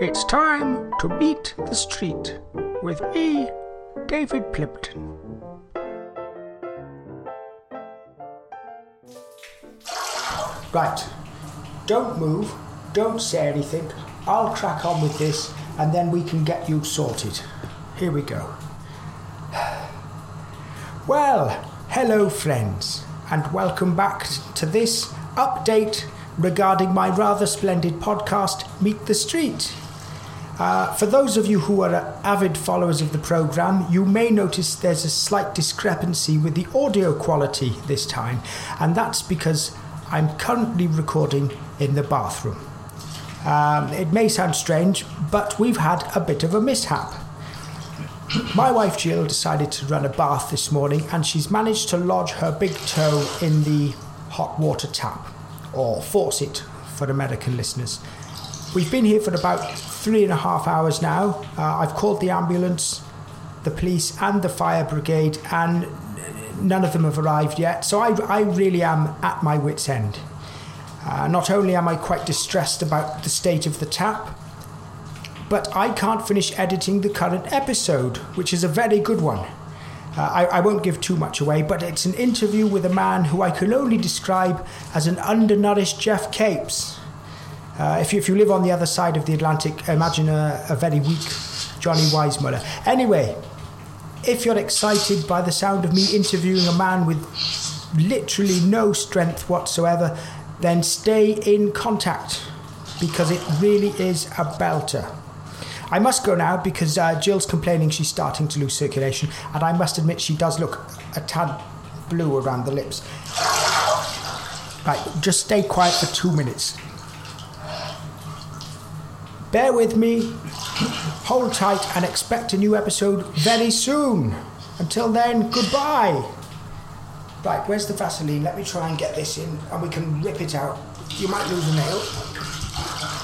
It's time to beat the street with me, David Plimpton. Right, don't move, don't say anything. I'll crack on with this and then we can get you sorted. Here we go. Well, hello friends, and welcome back to this update regarding my rather splendid podcast, Meet the Street. For those of you who are avid followers of the programme, you may notice there's a slight discrepancy with the audio quality this time, and that's because I'm currently recording in the bathroom. It may sound strange, but we've had a bit of a mishap. My wife Jill decided to run a bath this morning, and she's managed to lodge her big toe in the hot water tap, or faucet for American listeners. We've been here for about 3.5 hours now. I've called the ambulance, the police and the fire brigade, and none of them have arrived yet, so I really am at my wit's end. Not only am I quite distressed about the state of the tap, but I can't finish editing the current episode, which is a very good one. I won't give too much away, but it's an interview with a man who I can only describe as an undernourished Jeff Capes. If you live on the other side of the Atlantic, imagine a very weak Johnny Weissmuller. Anyway, if you're excited by the sound of me interviewing a man with literally no strength whatsoever, then stay in contact, because it really is a belter. I must go now because Jill's complaining she's starting to lose circulation, and I must admit she does look a tad blue around the lips. Right, just stay quiet for 2 minutes. Bear with me, hold tight, and expect a new episode very soon. Until then, goodbye. Right, where's the Vaseline? Let me try and get this in, and we can rip it out. You might lose a nail.